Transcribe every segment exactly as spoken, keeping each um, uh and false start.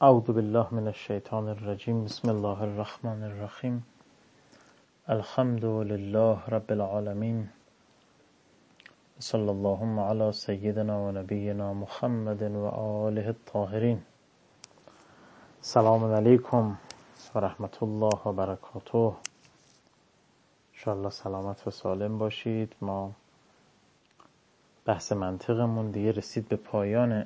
اعوذ بالله من الشیطان الرجیم. بسم الله الرحمن الرحیم. الحمد لله رب العالمین. صلی الله علی سیدنا و نبینا محمد و آله الطاهرین. سلام علیکم و رحمت الله و برکاته. ان شاء الله سلامت و سالم باشید. ما بحث منطقمون دیگه رسید به پایان.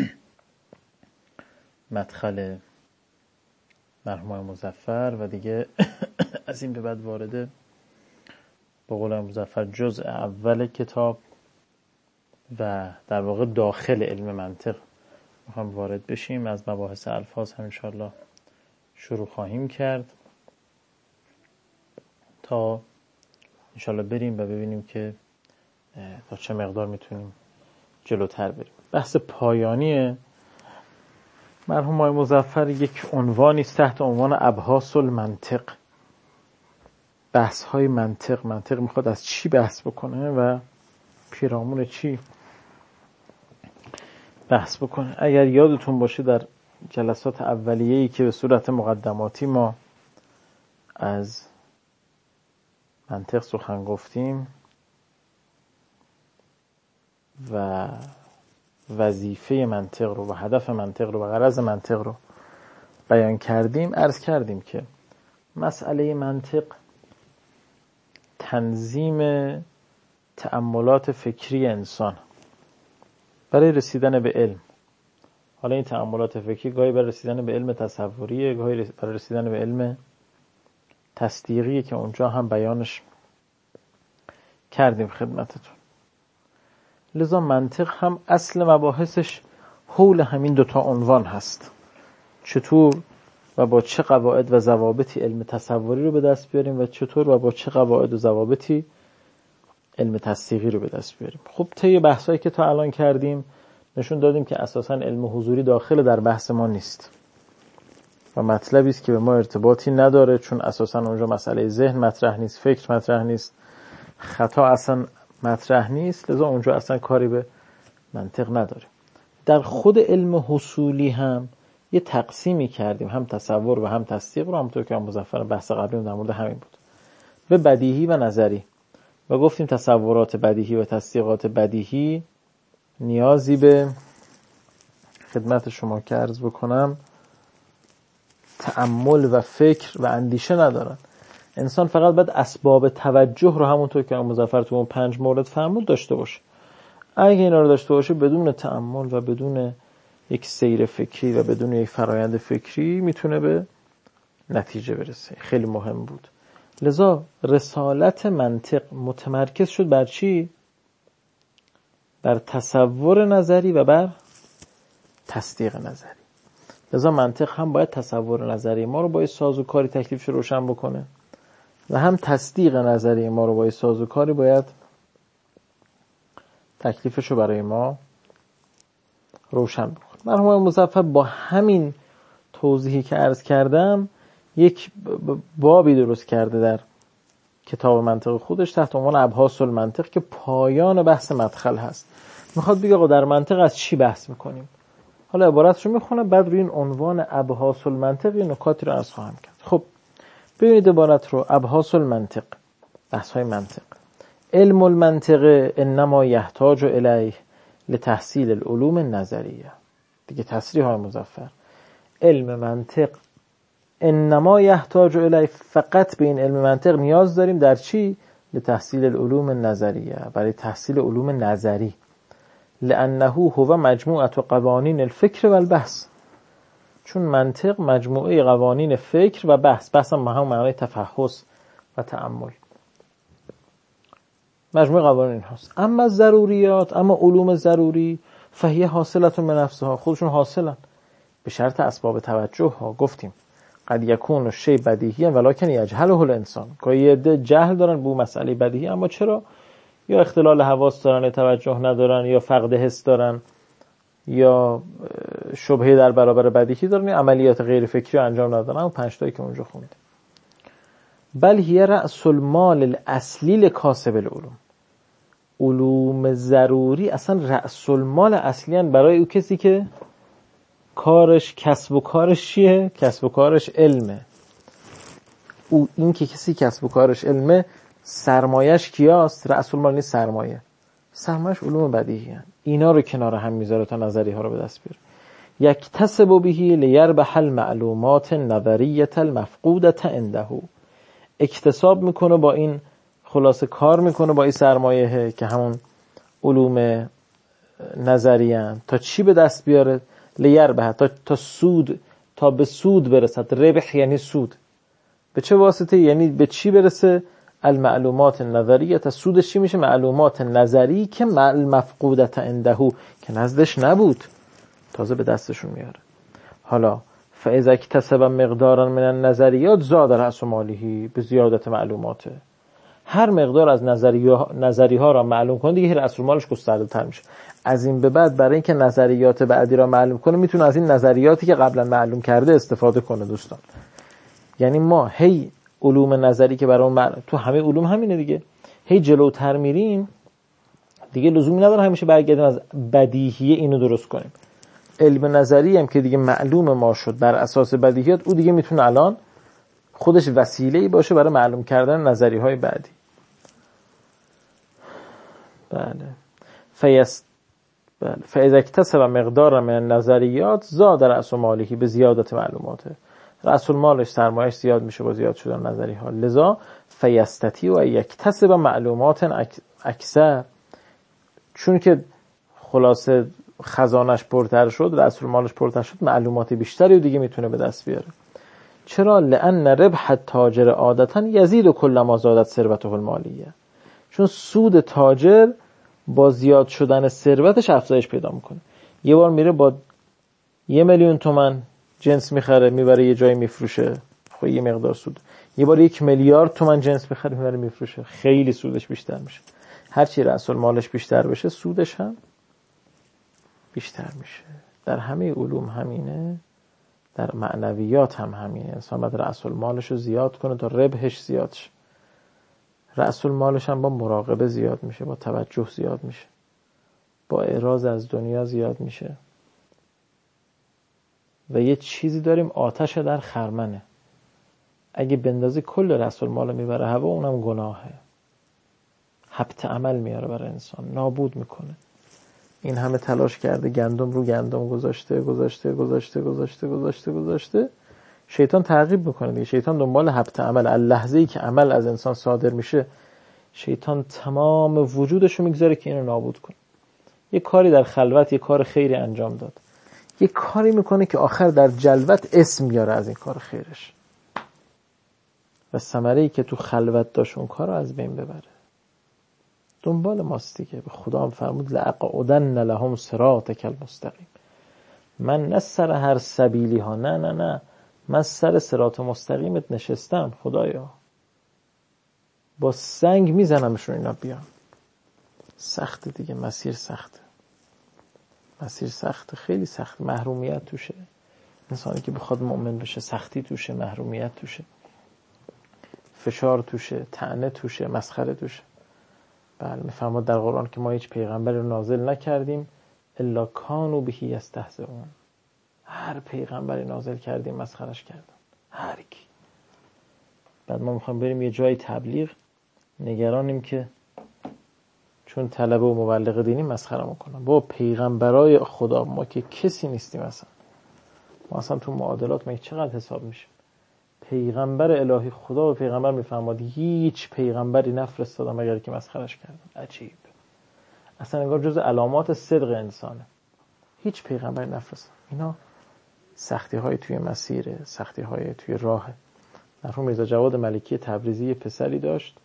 مدخل مرحوم مظفر و دیگه از این به بعد وارد به قول مظفر جزء اول کتاب و در واقع داخل علم منطق میخوام وارد بشیم. از مباحث الفاظ هم انشاءالله شروع خواهیم کرد تا انشاءالله بریم و ببینیم که تا چه مقدار میتونیم جلوتر بریم. بحث پایانی مرحوم آقای مظفر یک عنوانی است تحت عنوان ابحاث المنطق. بحث های منطق. منطق میخواد از چی بحث بکنه و پیرامون چی بحث بکنه. اگر یادتون باشه در جلسات اولیه‌ای که به صورت مقدماتی ما از منطق سخن گفتیم و وظیفه منطق رو و هدف منطق رو و غرض منطق رو بیان کردیم، عرض کردیم که مسئله منطق تنظیم تأملات فکری انسان برای رسیدن به علم. حالا این تأملات فکری گاهی برای رسیدن به علم تصوریه، گاهی برای رسیدن به علم تصدیقیه که اونجا هم بیانش کردیم خدمتتون. لذا منطق هم اصل مباحثش حول همین دوتا عنوان هست. چطور و با چه قواعد و ضوابطی علم تصوری رو به دست بیاریم و چطور و با چه قواعد و ضوابطی علم تصدیقی رو به دست بیاریم. خب طی بحثایی که تا الان کردیم نشون دادیم که اساساً علم حضوری داخل در بحث ما نیست و مطلبی است که به ما ارتباطی نداره، چون اساساً اونجا مسئله ذهن مطرح نیست، فکر مطرح نیست، خطا اصلا مطرح نیست. لذا اونجا اصلا کاری به منطق نداره. در خود علم حصولی هم یه تقسیمی کردیم، هم تصور و هم تصدیق رو، همونطور که مظفر بحث قبلی در مورد همین بود، به بدیهی و نظری. و گفتیم تصورات بدیهی و تصدیقات بدیهی نیازی به خدمت شما که عرض بکنم تأمل و فکر و اندیشه ندارن. انسان فقط باید اسباب توجه رو همونطور که مظفر تو اون پنج مورد فرمود داشته باشه. اگه اینا رو داشته باشه بدون تأمل و بدون یک سیر فکری و بدون یک فرایند فکری میتونه به نتیجه برسه. خیلی مهم بود. لذا رسالت منطق متمرکز شد بر چی؟ بر تصور نظری و بر تصدیق نظری. لذا منطق هم باید تصور نظری ما رو با سازوکاری تکلیفش روشن بکنه و هم تصدیق نظری ما رو با سازوکاری باید تکلیفش رو برای ما روشن بکنه. مرحوم مظفر با همین توضیحی که عرض کردم یک بابی درست کرده در کتاب منطق خودش تحت عنوان ابحاث المنطق که پایان بحث مدخل هست. میخواد بگه آقا در منطق از چی بحث میکنیم. حالا عبارتشو میخونم، بعد روی این عنوان ابحاث المنطق یه نکاتی رو عرض خواهم کرد. خب ببینید عبارت رو. ابحاث المنطق، بحث های منطق. علم المنطق انما یحتاج الیه لتحصیل العلوم النظریه. دیگه تصریح های مظفر. علم منطق انما یحتاج الیه، فقط به این علم منطق نیاز داریم در چی؟ لتحصیل العلوم النظریه، برای تحصیل علوم نظری. لانه هو مجموعه قوانین الفکر و البحث، چون منطق مجموعه قوانین فکر و بحث. بحث هم هم معنای تفحص و تأمل. مجموعه قوانین هست. اما ضروریات، اما علوم ضروری فهی حاصلتون به نفسها، خودشون حاصلن به شرط اسباب توجه ها. گفتیم قد یکون شی بدیهی ولکن یجهله الانسان. گاهی عده جهل دارن به مسئله بدیهی، اما چرا؟ یا اختلال حواس دارن، یا توجه ندارن، یا فقد حس دارن، یا شبهه در برابر بدیهی دارن، یا عملیات غیر فکری انجام ندادن. اون پنج تایی که اونجا خوندیم. بل هی رأس المال الاصلی لکاسب العلوم. علوم ضروری اصلا رأس المال اصلی هن برای او کسی که کارش کسب و کارش چیه؟ کسب و کارش علمه. او این که کسی کسب و کارش علمه، سرمایش کیاست؟ رأس المال نیست، سرمایه. سرمایش علوم بدیهی هست. اینا رو کنار هم میذاره تا نظری ها رو به دست بیاره. یکتسب به لیربح المعلومات النظریه المفقوده عنده. اکتساب میکنه با این، خلاصه کار میکنه با این سرمایه که همون علوم نظریه هست. تا چی به دست بیاره؟ لیربح، تا تا سود، تا به سود برسد. ربح یعنی سود. به چه واسطه؟ یعنی به چی برسه؟ المعلومات النظریه. تا سودش چی میشه؟ معلومات نظری که مفقودت عنده، که نزدش نبود، تازه به دستشون میاره. حالا فاذا اکتسب مقدارا من النظریات زاد رأس ماله به زیادت معلوماته. هر مقدار از نظری ها را معلوم کنه دیگه رأس مالش گسترده تر میشه. از این به بعد برای اینکه نظریات بعدی را معلوم کنه میتونه از این نظریاتی که قبلا معلوم کرده استفاده کنه دوستان. یعنی ما هی علوم نظری که برای مع... تو همه علوم همینه دیگه، هی جلوتر میریم دیگه لزومی نداره همیشه برگردیم از بدیهیه اینو درست کنیم. علم نظری هم که دیگه معلوم ما شد بر اساس بدیهیات، او دیگه میتونه الان خودش وسیله‌ای باشه برای معلوم کردن نظری های بعدی. بله. فیست بله. فاذا اکتسب مقدار من النظریات زاد رأس ماله به زیادت معلوماته. رأس مالش، سرمایه‌اش زیاد میشه با زیاد شدن نظری ها. لذا فیستتی و یکتسب معلومات اکثر، چون که خلاصه خزانش پرتر شد، رأس مالش پرتر شد، معلومات بیشتری دیگه میتونه به دست بیاره. چرا؟ لأن ربح التاجر عادتا یزید کلما زادت ثروته المالیه. چون سود تاجر با زیاد شدن ثروتش افزایش پیدا میکنه. یه بار میره با یه میلیون تومان جنس میخره میبره یه جایی میفروشه، خب یه مقدار سود. یه بار یک میلیارد تومان جنس میخره میبره میفروشه، خیلی سودش بیشتر میشه. هرچی رأس مالش بیشتر بشه سودش هم بیشتر میشه. در همه علوم همینه، در معنویات هم همینه. انسان باید رأس مالش رو زیاد کنه تا ربحش زیاد شه. رأس مالش هم با مراقبه زیاد میشه، با توجه زیاد میشه، با اعراض از دنیا زیاد میشه. و یه چیزی داریم، آتش در خرمنه. اگه بندازی کل رأس مال میبره هوا، اونم گناهه. حبط عمل میاره برای انسان، نابود میکنه. این همه تلاش کرده، گندم رو گندم گذاشته گذاشته گذاشته گذاشته گذاشته گذاشته شیطان تعقیب میکنه دیگه. شیطان دنبال حبط عمل. لحظه‌ای که عمل از انسان صادر میشه، شیطان تمام وجودش رو میگذاره که اینو نابود کنه. یه کاری در خلوت، یه کار خیری انجام داد، یه کاری میکنه که آخر در جلوت اسم میاره از این کار خیرش، و ثمره‌ای که تو خلوت داشت اون کار رو از بین ببره. دنبال ماست دیگه. به خدا هم فرمود لأقعدن لهم صراطک المستقیم. من نه سر هر سبیلی ها، نه نه نه من سر صراط مستقیمت نشستم خدایا، با سنگ میزنمشون اینا بیان. سخته دیگه، مسیر سخته، مسیر سخته، خیلی سخت. محرومیت توشه. انسانی که بخواد مؤمن بشه سختی توشه، محرومیت توشه، فشار توشه، طعنه توشه، مسخره توشه. بله میفرماد در قرآن که ما هیچ پیغمبری رو نازل نکردیم الا کانوا به یستهزئون. هر پیغمبری نازل کردیم مسخرش کردن، هر کی. بعد ما میخوایم بریم یه جای تبلیغ، نگرانیم که چون طلبه و مبلغ دینی مسخره میکنن. با پیغمبرای خدا ما که کسی نیستیم اصلا. ما اصلا تو معادلات ما چقدر حساب میشه. پیغمبر الهی خدا و پیغمبر میفرماد هیچ پیغمبری نفرستادم مگر که مسخرش کردن. عجیب. اصلا انگار جز علامات صدق انسانه. هیچ پیغمبری نفرستادم. اینا سختی های توی مسیره، سختی های توی راه. مرحوم میرزا جواد ملکی تبریزی پسری داشت،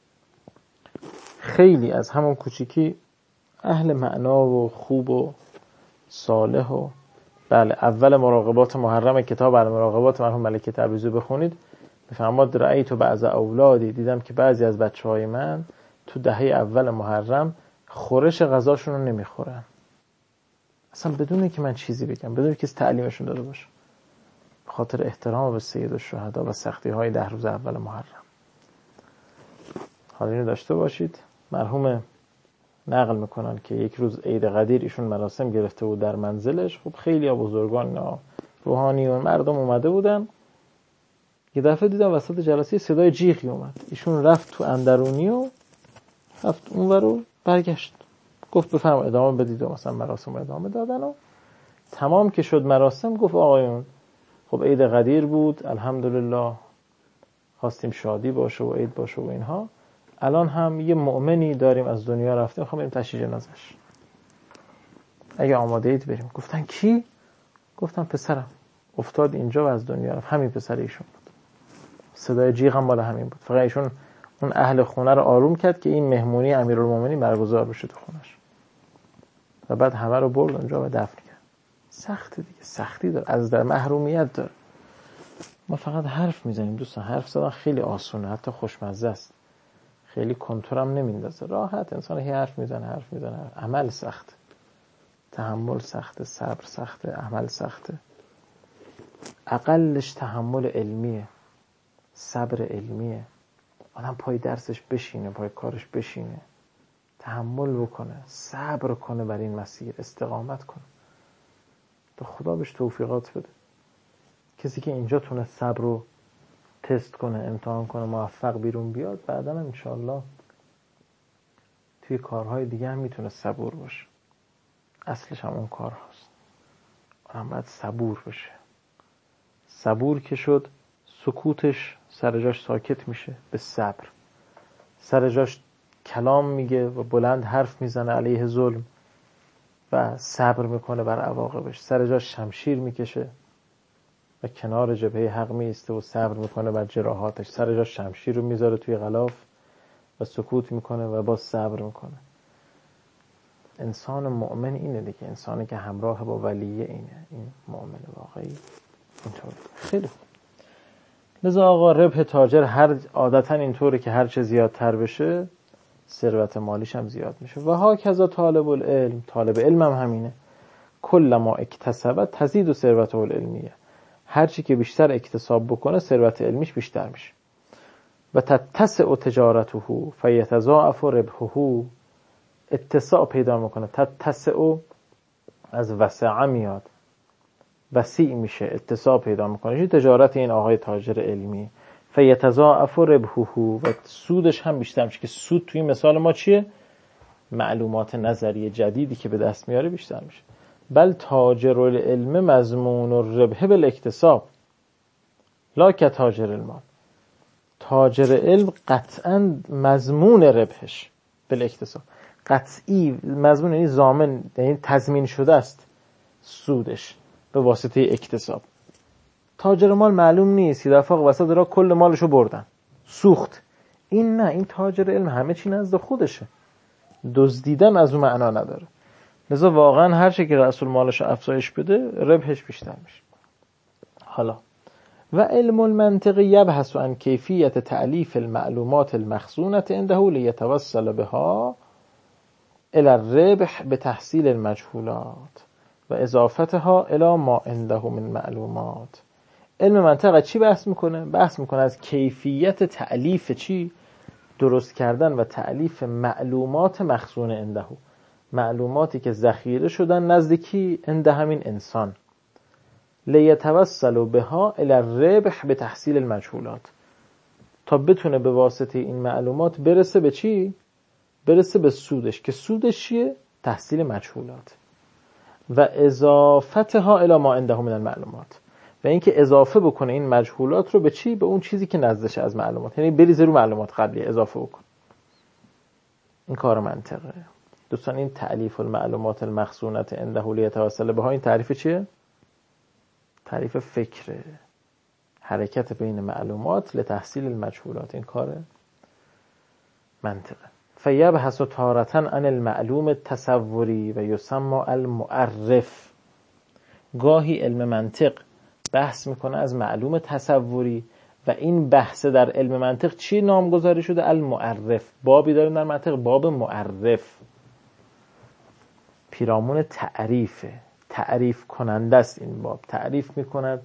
خیلی از همون کوچیکی اهل معنا و خوب و صالح و بله. اول مراقبات محرم کتاب بر مراقبات مرحوم ملکی تبریزی بخونید، میفرماد رأیت بعض اولادی، دیدم که بعضی از بچهای من تو دهه اول محرم خورش غذاشون رو نمیخورن، اصلا بدون اینکه من چیزی بگم، بدون اینکه تعلیمشون داده باشه، به خاطر احترام به سید الشهدا و سختی های ده روز اول محرم. حالا اینو داشته باشید. مرحوم نقل میکنن که یک روز عید قدیر ایشون مراسم گرفته بود در منزلش. خب خیلی ها بزرگان روحانیون مردم اومده بودن. یه دفعه دیدم وسط جلسه صدای جیغی اومد. ایشون رفت تو اندرونی و رفت اونور و برگشت. گفت بفرمایید ادامه بدید و مثلا مراسم ادامه دادن و تمام که شد مراسم گفت آقایون خب عید قدیر بود، الحمدلله خواستیم شادی باشه و عید باشه و اینها. الان هم یه مؤمنی داریم از دنیا رفته، میخوام بریم تشییع جنازه‌اش. اگه آماده اید بریم. گفتن کی؟ گفتم پسرم افتاد اینجا و از دنیا رفت. همین پسر ایشون بود. صدای جیغ هم بالا همین بود. فقط ایشون اون اهل خونه رو آروم کرد که این مهمونی امیرالمومنین برگزار بشه تو خونش. و بعد همه رو برد اونجا و دفن کرد. سخته دیگه، سختی داره، از در محرومیت داره. ما فقط حرف میزنیم دوستان. حرف زدن خیلی آسونه، حتی خوشمزه است. خیلی کنترم نمیندازه. راحت انسان هی حرف میزنه، حرف میزنه. عمل سخته. تحمل سخته، صبر سخته، عمل سخته. اقلش تحمل علمیه، صبر علمیه. آدم پای درسش بشینه، پای کارش بشینه، تحمل بکنه، صبر کنه بر این مسیر، استقامت کنه. تا خدا بهش توفیقات بده. کسی که اینجا تونه صبر رو تست کنه، امتحان کنه، موفق بیرون بیاد، بعدا هم انشاءالله توی کارهای دیگه هم میتونه صبور باشه. اصلش هم اون کار هست. آدم باید صبور بشه. صبور که شد سکوتش سر جاش ساکت میشه به صبر. سر جاش کلام میگه و بلند حرف میزنه علیه ظلم و صبر میکنه بر عواقبش. سر جاش شمشیر میکشه و کنار جبهه حق میسته و صبر میکنه بر جراحاتش. سر جاش شمشیر رو میذاره توی غلاف و سکوت میکنه و باز صبر میکنه. انسان مؤمن اینه دیگه. انسانی که همراه با ولیه اینه. این مؤمن واقعی اینطور. خیلی خوب. لذا آقا ربح تاجر هر عادتا اینطوره که هر چه زیادتر بشه ثروت مالیش هم زیاد میشه. و ها کذا طالب العلم، طالب علم هم همینه. کل ما اکتسبت تزید و ثروت العلمیه. هر چی که بیشتر اکتساب بکنه ثروت علمیش بیشتر میشه. و تتسع تجارته فیتضاعف ربحه. اتساع پیدا میکنه. تتسع از وسع میاد، وسیع میشه، اتساع پیدا میکنه. این تجارت این آقای تاجر علمی. فیتضاعف ربحه و سودش هم بیشتر میشه. که سود توی مثال ما چیه؟ معلومات نظری جدیدی که به دست میاره بیشتر میشه. بل تاجر العلم مضمون الربح بالاکتساب لا که تاجر المال. تاجر علم قطعا مضمون ربحش بالاکتساب، قطعی مضمون، یعنی ضامن، یعنی تضمین شده است سودش به واسطه اکتساب. تاجر مال معلوم نیست، یه دفعه وسط راه کل مالشو بردن، سوخت. این نه، این تاجر علم همه چی نزد خودشه، دزدیدن از اون معنا نداره. لذا واقعا هر چه که رسول مالش افزایش بده ربحش بیشتر میشه. حالا و علم المنطق یبحث عن کیفیت تألیف المعلومات المخزونة عنده لیتوصل بها الى الربح بتحصیل المجهولات و اضافتها الى ما عنده من معلومات. علم منطق چی بحث میکنه؟ بحث میکنه از کیفیت تألیف چی؟ درست کردن و تألیف معلومات مخزون عنده، معلوماتی که ذخیره شدن نزد کی؟ عند همین انسان. لیتوصل بها الی الربح به تحصیل المجهولات، تا بتونه به واسطه این معلومات برسه به چی؟ برسه به سودش، که سودش چیه؟ تحصیل مجهولات. و اضافتها الی ما عنده من المعلومات، و اینکه اضافه بکنه این مجهولات رو به چی؟ به اون چیزی که نزدشه از معلومات، یعنی بریزه رو معلومات قبلی اضافه بکن. این کار منطقه دوستان. این تألیف المعلومات المخزونة عنده لیتوصل بها، این تعریف چیه؟ تعریف فکره، حرکت بین معلومات لتحصیل المجهولات. این کار منطقه. فیبحث تارة عن المعلوم التصوری و یسمى المعرف. گاهی علم منطق بحث میکنه از معلوم تصوری و این بحث در علم منطق چی نامگذاری شده؟ المعرف. بابی داریم در منطق، باب معرف، پیرامون تعریفه، تعریف کننده است. این باب تعریف میکند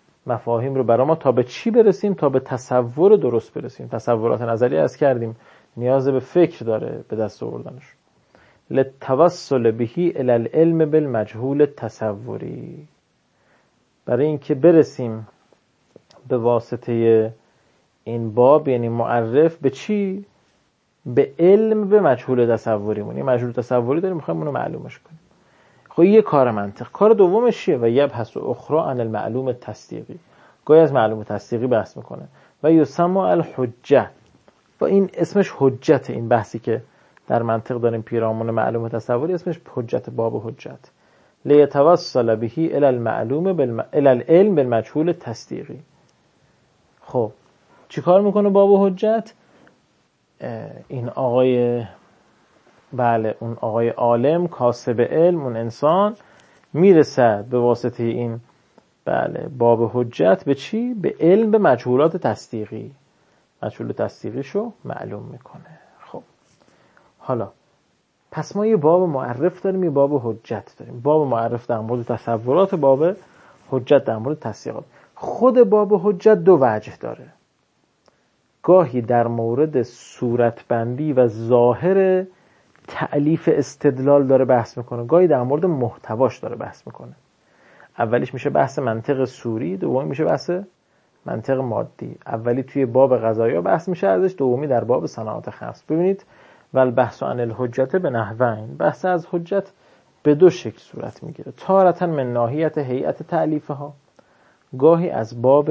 مفاهیم رو برای ما تا به چی برسیم؟ تا به تصور درست برسیم. تصورات نظری از کردیم نیاز به فکر داره به دست آوردنش. للتوسل بهی الی العلم بالمجهول تصوری، برای اینکه برسیم به واسطه این باب یعنی معرف به چی؟ به علم به مجهول تصوریمون. این مجهول تصوری داریم میخوایم اونو معلومش کنیم. خب یه کار منطق. کار دومش چیه؟ و یبحث اخرى عن المعلوم تصدیقی، گاهی از معلوم تصدیقی بحث میکنه. و یسمى الحجه، و این اسمش حجت. این بحثی که در منطق داریم پیرامون معلوم تصوری اسمش حجت، باب حجت. لیتوسل بهی الی المعلوم بالم... الی العلم بالمجهول تصدیقی. خب چیکار میکنه باب حجت؟ این آقای بله اون آقای عالم کاسب علم، اون انسان میرسه به واسطه این بله باب حجت به چی؟ به علم به مجهولات تصدیقی. مجهول تصدیقیشو معلوم میکنه. خب حالا پس ما یه باب معرف داریم، یه باب حجت داریم. باب معرف در مورد تصورات، باب حجت در مورد تصدیقات. خود باب حجت دو وجه داره. گاهی در مورد صورتبندی و ظاهر تألیف استدلال داره بحث میکنه، گاهی در مورد محتواش داره بحث میکنه. اولیش میشه بحث منطق صوری، دومی میشه بحث منطق مادی. اولی توی باب قضایا بحث میشه ازش، دومی در باب صناعات خمس. ببینید والبحث عن الحجت به نحوین، بحث از حجت به دو شکل صورت میگیره. تارة من ناحیت هیئت تألیفها، گاهی از باب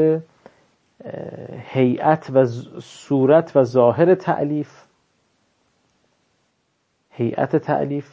هیئت و صورت و ظاهر تألیف، هیئت تألیف.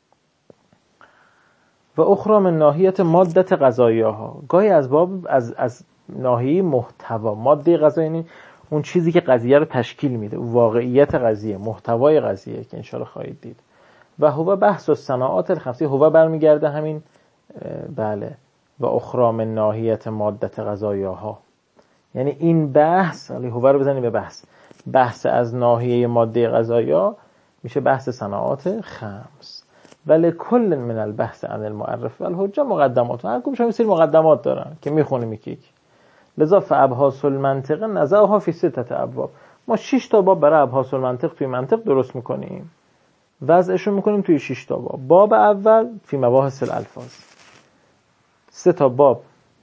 و اخرى من ناحیت مادت قضایاها، گاهی از باب از از ناحیه محتوا. ماده قضایی یعنی اون چیزی که قضیه رو تشکیل میده، واقعیت قضیه، محتوای قضیه که انشالله خواهید دید. و هو بحث الصناعات الخمسه، هو برمیگرده همین بله و اخرى من ناحیت مادت قضایاها، یعنی این بحث، ولی هو رو بزنیم به بحث، بحث از ناحیه ماده قضایا میشه بحث صناعات خمس. ولی کل من البحث عن المعرف و الحجه مقدمات، هر کدومش هم سری مقدمات دارن که میخونیم یک یک. لذا فابحاث المنطق نزعها فی سته ابواب. ما شش تا باب برای ابحاث المنطق توی منطق درست میکنیم، وضعشون میکنیم توی شش تا باب. باب اول فی مباحث الالفاظ، سه تا باب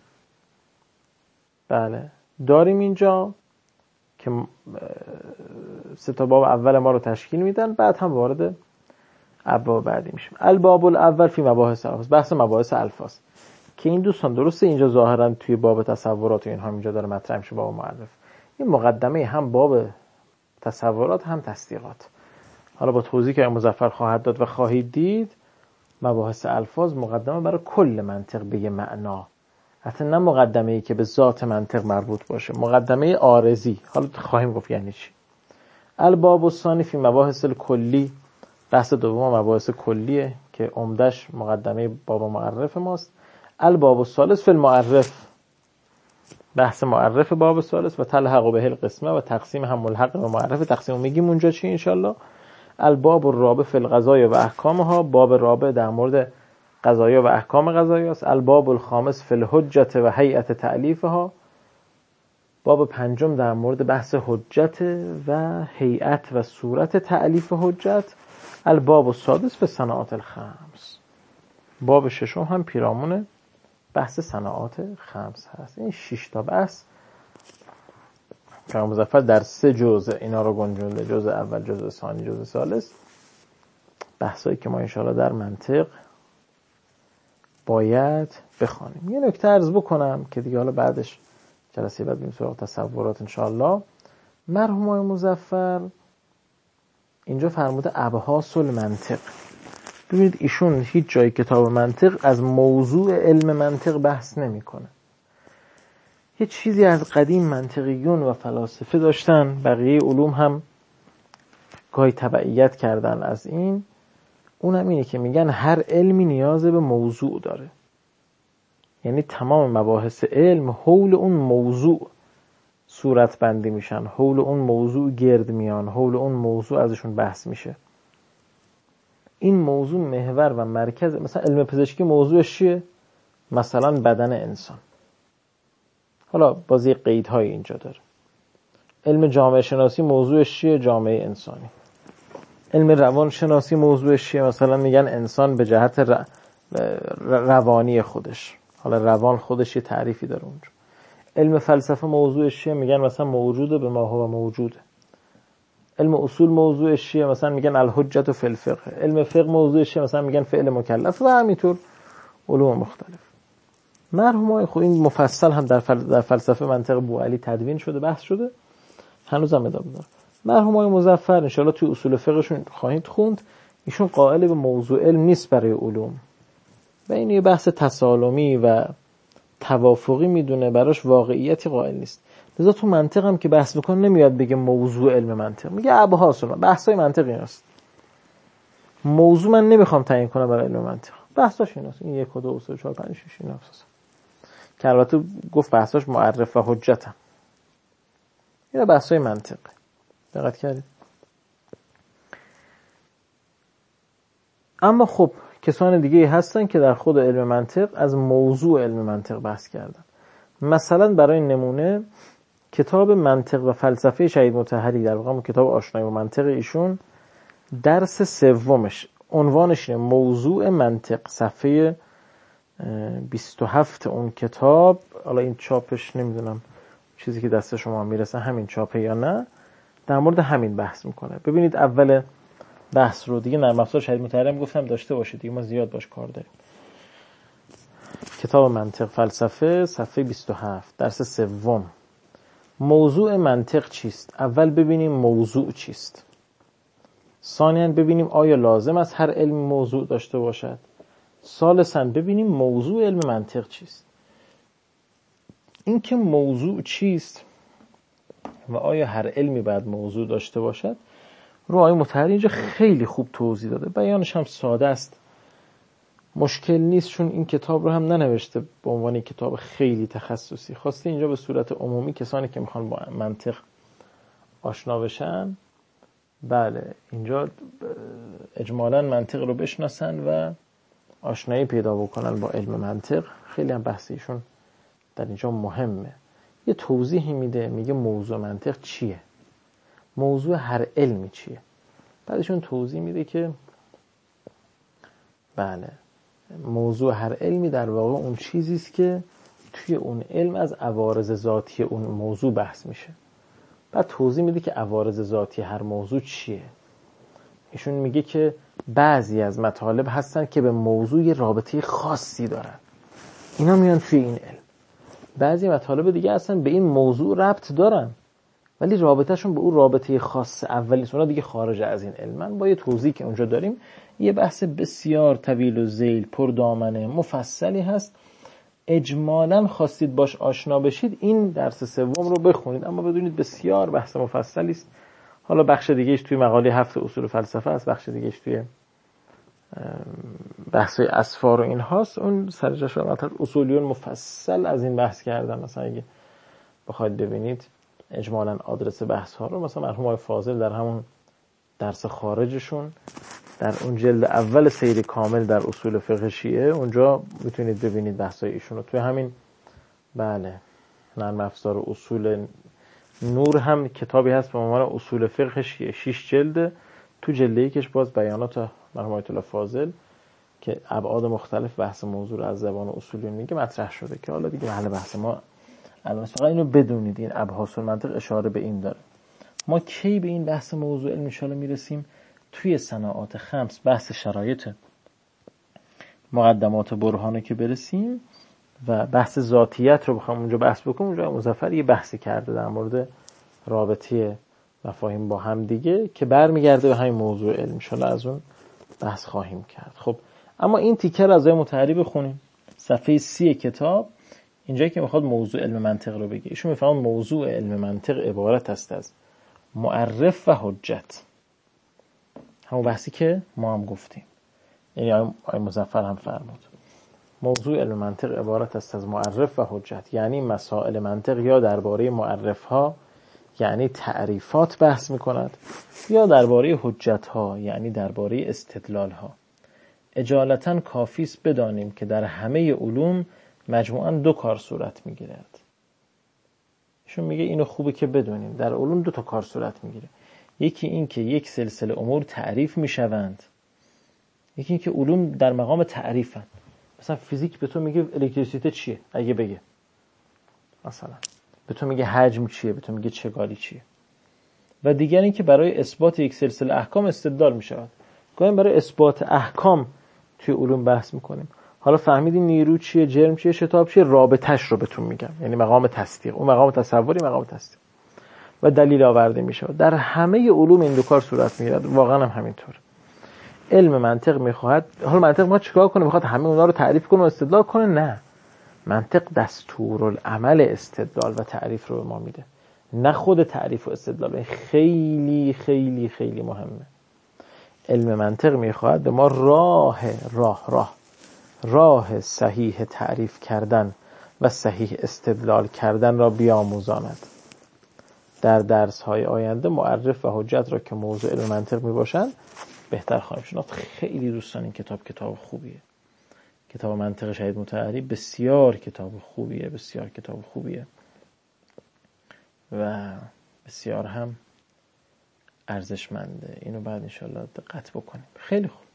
بله داریم اینجا که سه تا باب اول ما رو تشکیل میدن، بعد هم وارد ابواب بعدی میشیم. الباب الاول فی مباحث الالفاظ، بحث مباحث الفاظ که این دوستان درسته اینجا ظاهرا توی باب تصورات و اینها اینجا داره مطرح میشه، باب معرف. این مقدمه هم باب تصورات هم تصدیقات. حالا با توضیحی که مظفر خواهد داد و خواهید دید، مباحث الفاظ مقدمه برای کل منطق به یه معنا، حتی نه مقدمه‌ای که به ذات منطق مربوط باشه، مقدمه عارضی. حالا خواهیم گفت یعنی چی. الباب الثانی فی مباحث الکلی، بحث دوم مباحث کلیه که عمدش مقدمه باب معرف ماست. الباب الثالث فی المعرف، بحث معرف باب الثالث و تلحق به القسمه و تقسیم هم ملحق به معرف. تقسیم میگیم اونجا چی انشالله. الباب الرابع فی القضایا و احکامها، باب رابع در مورد قضایا و احکام قضایا است. الباب الخامس فی الحجت و هیئت تألیفها، باب پنجم در مورد بحث حجت و هیئت و صورت تألیف حجت. الباب السادس فی صناعات الخمس، باب ششم هم پیرامون بحث صناعات خمس هست. این شش تا بحث که مظفر در سه جزء اینا رو گنجونده، جزء اول، جزء ثانی، جزء ثالث، بحثایی که ما انشاءالله در منطق باید بخوانیم. یه نکته عرض بکنم که دیگه حالا بعدش جلسه بعد بریم سراغ تصورات انشاءالله. مرحوم آقای مظفر اینجا فرموده ابحاث المنطق. ببینید ایشون هیچ جای کتاب منطق از موضوع علم منطق بحث نمیکنه. یه چیزی از قدیم منطقیون و فلاسفه داشتن، بقیه علوم هم گاهی تبعیت کردن از این. اونم اینه که میگن هر علمی نیاز به موضوع داره، یعنی تمام مباحث علم حول اون موضوع صورت بندی میشن، حول اون موضوع گرد میان، حول اون موضوع ازشون بحث میشه. این موضوع محور و مرکز. مثلا علم پزشکی موضوعش چیه؟ مثلا بدن انسان. حالا بازی قیدهای اینجا داره. علم جامعه شناسی موضوعش چیه؟ جامعه انسانی. علم روان شناسی موضوعش چیه؟ مثلا میگن انسان به جهت ر... روانی خودش. حالا روان خودش یه تعریفی داره اونجا. علم فلسفه موضوعش چیه؟ میگن مثلا موجوده به ما هو موجوده. علم اصول موضوعش چیه؟ مثلا میگن الحجت فی الفقه. علم فقه موضوعش چیه؟ مثلا میگن فعل مکلف و همینطور علوم مختلف. مرحومای خود این مفصل هم در, فل... در فلسفه منطق بوعلی تدوین شده، بحث شده، هنوز هم ادامه داره. مرحومای مظفر ان شاء الله توی اصول فقهشون خواهید خوند، ایشون قائل به موضوع علم نیست برای علوم و این یه بحث تسالمی و توافقی میدونه، براش واقعیتی قائل نیست. لذا تو منطق هم که بحث میکنه نمیاد بگه موضوع علم منطق، میگه ابحاث بحثای منطقی هست. موضوع من نمیخوام تعیین کنم برای علم منطق، بحثاش ایناست، این یک و دو و سه و چهار پنج شش اینا هست که البته گفت بحثاش معرف و حجت هم. اینا بحثای منطق. دقت کردید؟ اما خب کسان دیگه هستن که در خود علم منطق از موضوع علم منطق بحث کردن. مثلا برای نمونه کتاب منطق و فلسفه شهید مطهری، در واقع کتاب آشنایی با منطق ایشون، درس سومش عنوانش اینه موضوع منطق، صفحه بیست و هفت اون کتاب. حالا این چاپش نمیدونم چیزی که دست شما میرسه همین چاپه یا نه، در مورد همین بحث میکنه. ببینید اول بحث رو دیگه نرم افزار شهید مطهری هم گفتم داشته باشید دیگه، ما زیاد باش کار داریم. کتاب منطق فلسفه صفحه بیست و هفت درس سوم، موضوع منطق چیست؟ اول ببینیم موضوع چیست، ثانیاً ببینیم آیا لازم است هر علم موضوع داشته باشد، ثالثاً ببینیم موضوع علم منطق چیست. این که موضوع چیست و آیا هر علمی باید موضوع داشته باشد رو آقای مطهری اینجا خیلی خوب توضیح داده. بیانش هم ساده است، مشکل نیست، چون این کتاب رو هم ننوشته به عنوان کتاب خیلی تخصصی، خواسته اینجا به صورت عمومی کسانی که میخوان با منطق آشنا بشن، بله اینجا اجمالاً منطق رو بشناسن و آشنایی پیدا بکنن با علم منطق. خیلی هم بحثیشون در اینجا مهمه. یه توضیحی میده، میگه موضوع منطق چیه، موضوع هر علمی چیه. بعدشون توضیح میده که بله موضوع هر علمی در واقع اون چیزی است که توی اون علم از عوارض ذاتی اون موضوع بحث میشه. بعد توضیح میده که عوارض ذاتی هر موضوع چیه. ایشون میگه که بعضی از مطالب هستن که به موضوع رابطه خاصی دارن، اینا میان توی این علم. بعضی مطالب دیگه هستن به این موضوع ربط دارن ولی رابطهشون به اون رابطه خاص اولی اونا دیگه خارج از این علم. من با یه توضیح که اونجا داریم، یه بحث بسیار طویل و ذیل پر دامنه مفصلی هست، اجمالاً خواستید باش آشنا بشید این درس سوم رو بخونید، اما بدونید بسیار بحث مفصلی است. حالا بخش دیگهش توی مقاله هفت اصول فلسفه است، بخش دیگهش توی بحث‌های اسفار و این هاست. اون سرجاش مثلا اصولیون مفصل از این بحث کردن، مثلا اگه بخواید ببینید اجمالاً آدرس بحث ها رو، مثلا مرحوم آقای فاضل در همون درس خارجشون در اون جلد اول سیر کامل در اصول فقه شیعه اونجا میتونید ببینید بحثای ایشون رو. توی همین بله نرم افزار اصول نور هم کتابی هست به عنوان اصول فقه شیعه، شش جلده. تو جلد یکش باز بیانات مرحوم آیت الله فاضل که ابعاد مختلف بحث موضوع رو از زبان اصولی میگه مطرح شده که حالا دیگه محل بحث ما الان. فقط اینو بدونید این ابحاث المنطق اشاره به این داره. ما کی به این بحث موضوع علم ان شاء الله میرسیم؟ توی صناعات خمس بحث شرایط مقدمات برهانه که برسیم و بحث ذاتیت رو بخوام اونجا بحث بکنم، اونجا مظفر یه بحثی کرده در مورد رابطه مفاهیم با هم دیگه که برمیگرده به همین موضوع علم، ان شاء الله از اون بحث خواهیم کرد. خب اما این تیکر از آقای مطهری بخونیم، صفحه سی کتاب، اینجایی که میخواد موضوع علم منطق رو بگه. ایشون میفهمه موضوع علم منطق عبارت است از معرف و حجت، همون بحثی که ما هم گفتیم، یعنی آقای مظفر هم فرمود موضوع علم منطق عبارت است از معرف و حجت، یعنی مسائل منطق یا درباره معرف ها یعنی تعریفات بحث میکند یا درباره حجت ها یعنی درباره استدلال ها. اجالتا کافی است بدانیم که در همه علوم مجموعاً دو کار صورت میگیرد. چون میگه اینو خوبه که بدونیم در علوم دو تا کار صورت میگیره. یکی این که یک سلسله امور تعریف میشوند، یکی این که علوم در مقام تعریفن. مثلا فیزیک به تو میگه الکتریسیته چیه اگه بگه، مثلا به تو میگه حجم چیه، به تو میگه چگالی چیه. و دیگر این که برای اثبات یک سلسله احکام استدلال میشود. گاهی برای اثبات احکام توی علوم بحث میکنیم. حالا فهمیدی نیرو چیه، جرم چیه، شتاب چیه، رابطش رو بهتون میگم، یعنی مقام تصدیق، اون مقام تصوری، مقام تصدیق و دلیل آورده میشه. در همه علوم این دو کار صورت میگیرد. واقعا هم همینطور. علم منطق میخواهد، حالا منطق میخواد چیکار کنه؟ میخواد همه اونا رو تعریف کنه و استدلال کنه؟ نه، منطق دستورالعمل استدلال و تعریف رو به ما میده، نه خود تعریف و استدلال. خیلی خیلی خیلی مهمه. علم منطق میخواهد به ما راه راه راه راه صحیح تعریف کردن و صحیح استدلال کردن را بیاموزاند. در درس‌های آینده معرف و حجت را که موضوع علم منطق میباشند بهتر خواهیم شناخت. خیلی دوستان این کتاب کتاب خوبیه. کتاب منطق شهید مطهری بسیار کتاب خوبیه، بسیار کتاب خوبیه و بسیار هم ارزشمنده. اینو بعد انشالله دقت بکنیم. خیلی خوب.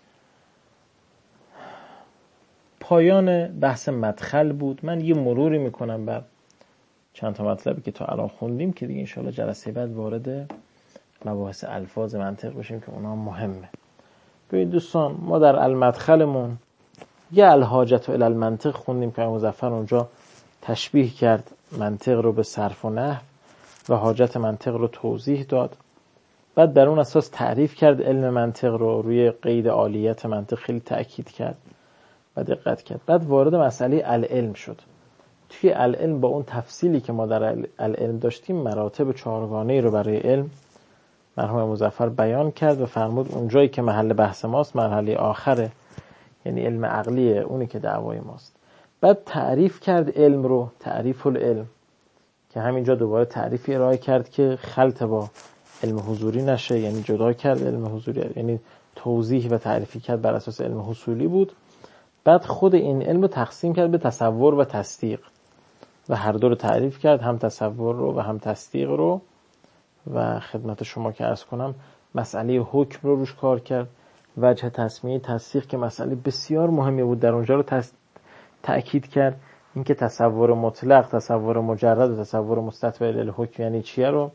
پایان بحث مدخل بود. من یه مروری میکنم بر چند تا مطلبی که تا الان خوندیم که دیگه انشالله جلسه بعد وارد مباحث الفاظ منطق بشیم که اونا مهمه. ببینید دوستان، ما در المدخلمون یه الحاجت و المنطق خوندیم که مظفر اونجا تشبیه کرد منطق رو به صرف و نحو و حاجت منطق رو توضیح داد. بعد در اون اساس تعریف کرد علم منطق رو، روی قید عالیت منطق خیلی تأکید کرد و دقت کرد. بعد وارد مسئله العلم شد. توی العلم با اون تفصیلی که ما در العلم داشتیم مراتب چهارگانه‌ای رو برای علم مرحوم مظفر بیان کرد و فرمود اونجایی که محل بحث ماست مرحله آخره، یعنی علم عقلیه، اونی که دعوای ماست. بعد تعریف کرد علم رو، تعریف العلم، که همینجا دوباره تعریفی ارائه کرد که خلط با علم حضوری نشه، یعنی جدا کرد علم حضوری، یعنی توضیح و تعریفی کرد بر اساس علم حصولی بود. بعد خود این علم رو تقسیم کرد به تصور و تصدیق و هر دو رو تعریف کرد، هم تصور رو و هم تصدیق رو. و خدمت شما که عرض کنم مسئله حکم رو روش کار کرد، وجه تسمیه تصدیق که مسئله بسیار مهمی بود در اونجا رو تس... تأکید کرد. اینکه تصور مطلق، تصور مجرد و تصور مستتبع للحکم یعنی چیه رو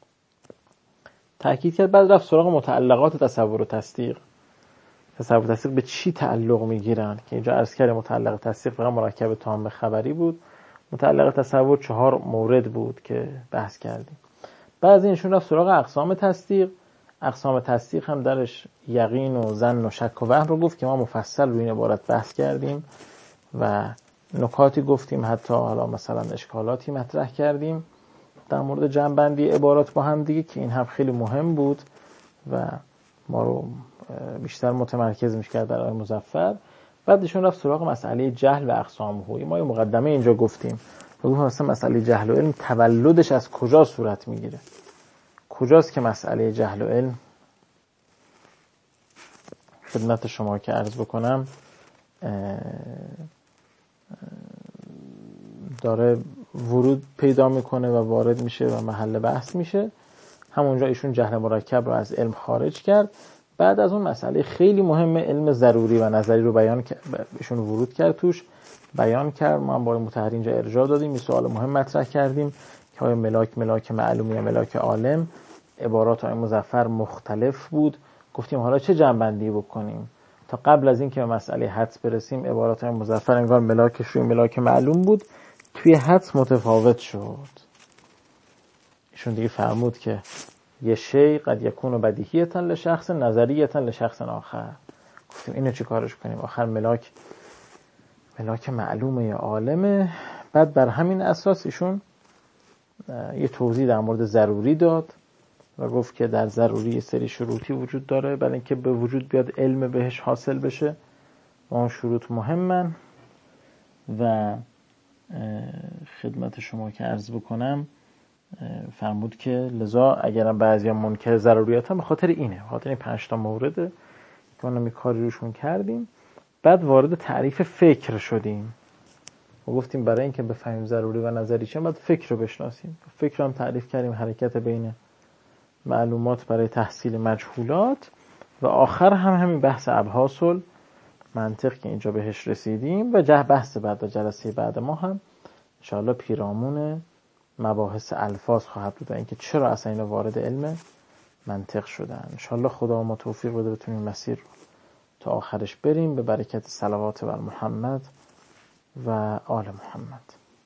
تأکید کرد. بعد رفت سراغ متعلقات تصور و تصدیق. تصور و تصدیق به چی تعلق میگیرن که اینجا عرض کردم متعلق تصدیق فقط مرکب تام خبری بود. متعلق تصور چهار مورد بود که بحث کردیم. بعد از اینشون رفت سراغ اقسام تصدیق. اقسام تصدیق هم درش یقین و ظن و شک و وهم رو گفت که ما مفصل روی این عبارت بحث کردیم و نکاتی گفتیم، حتی حالا مثلا اشکالاتی مطرح کردیم در مورد جمع‌بندی عبارات با هم دیگه که این هم خیلی مهم بود و ما رو بیشتر متمرکز می‌کرد در آیه مظفر. بعدشون رفت سراغ مسئله جهل و اقسام هوی. ما یه مقدمه اینجا گفتیم و گفتم مثلا مسئله جهل و علم تولدش از کجا صورت میگیره، کجاست که مسئله جهل و علم خدمت شما که عرض بکنم داره ورود پیدا میکنه و وارد میشه و محل بحث میشه. همونجا ایشون جهل مرکب رو از علم خارج کرد. بعد از اون مسئله خیلی مهم علم ضروری و نظری رو بیان کرد، ایشون ورود کرد توش، بیان کرد. ما هم با مطهری اینجا ارجاع دادیم، این سوال مهم مطرح کردیم که آیا ملاک ملاک معلوم یا ملاک عالم. عبارات آیه مظفر مختلف بود. گفتیم حالا چه جمع‌بندی بکنیم تا قبل از این که به مسئله حدس برسیم. عبارات آیه مظفر انگار ملاکش روی ملاک معلوم بود، توی حدس متفاوت شد. ایشون دیگه فرمود که یه شی قد یکون بدیهیتا لشخص نظریتا لشخص آخر. گفتیم اینو چی کارش کنیم؟ آخر ملاک ملاک معلومه یا عالمه. بعد بر همین اساس ایشون یه توضیح در مورد ضروری داد و گفت که در ضروری یه سری شروطی وجود داره برای اینکه به وجود بیاد علم بهش حاصل بشه و اون شروط مهمن. و خدمت شما که عرض بکنم فرمود که لذا اگرم بعضی هم منکر ضروریات هم به خاطر اینه، به خاطر این پنج تا مورده که ما کاری روشون کردیم. بعد وارد تعریف فکر شدیم. ما گفتیم برای اینکه بفهمیم ضروری و نظری چیه باید فکر رو بشناسیم. فکر رو هم تعریف کردیم، حرکت بین معلومات برای تحصیل مجهولات، و آخر هم همین بحث ابحاث منطق که اینجا بهش رسیدیم و جه بحث بعد و جلسه بعد ما هم انشاءالله پیرامون مباحث الفاظ خواهد بود و اینکه چرا اصلا اینا وارد علم منطق شدن. انشاءالله خدا ما توفیق بده بتونیم مسیر رو تا آخرش بریم به برکت صلوات بر محمد و آل محمد.